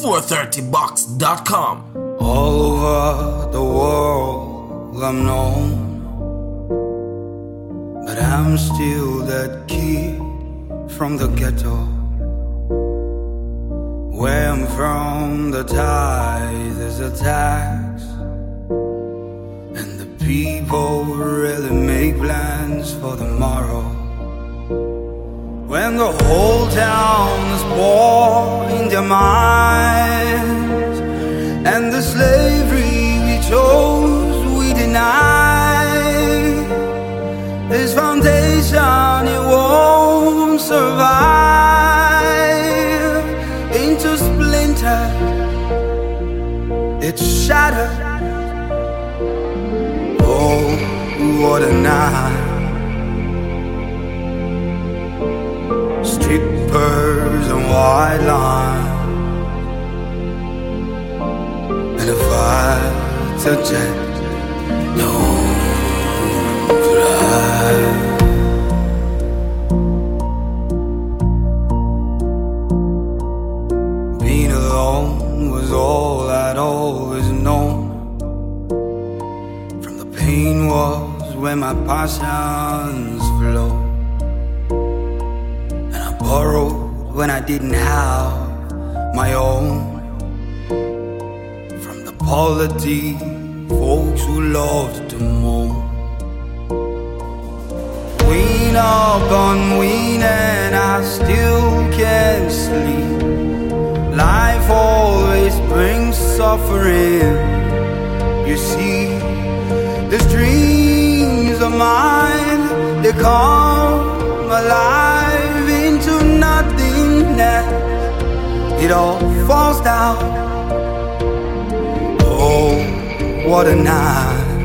430box.com. All over the world I'm known, but I'm still that kid from the ghetto. Where I'm from, the tithe is a tax, and the people really make plans for tomorrow. When the whole town is poor in their minds, and the slavery we chose we deny, this foundation it won't survive. Into splinters it's shattered. Oh, what a night. Strippers and white lines, and a fighter jet don't fly. Being alone was all I'd always known. From the pain was where my passions flow. Borrowed when I didn't have my own, from the poverty folks who loved to moan. Wean upon wean and I still can't sleep. Life always brings suffering. You see, these dreams of mine, they come alive into nothingness. It all falls down. Oh, what a night.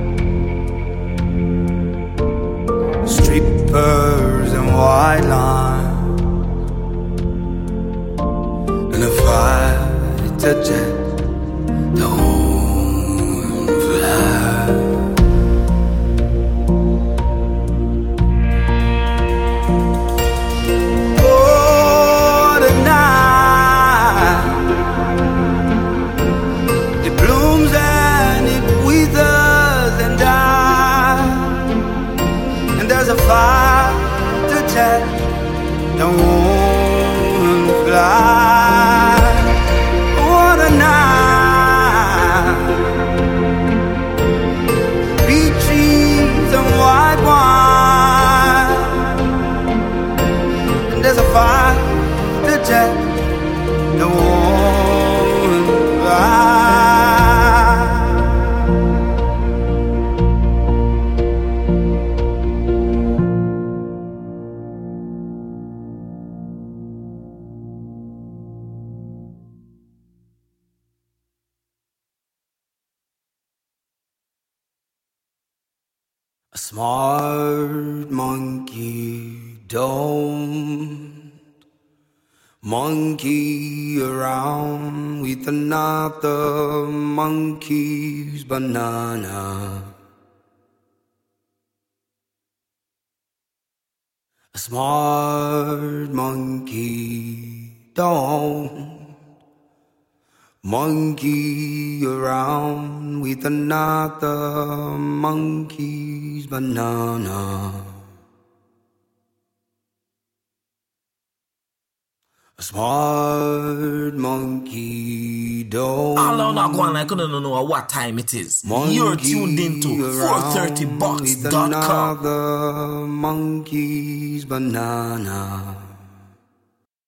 Strippers and white lines, and a fighter jet don't fly. Fighter jet don't fly. What a night. Peaches and white wine, and there's a fighter jet don't fly. A smart monkey don't monkey around with another monkey's banana. A smart monkey don't monkey around with another monkey's banana. A smart monkey don't. Hello, now go on, I couldn't know what time it is. You're tuned into 430box.com. With another monkey's banana.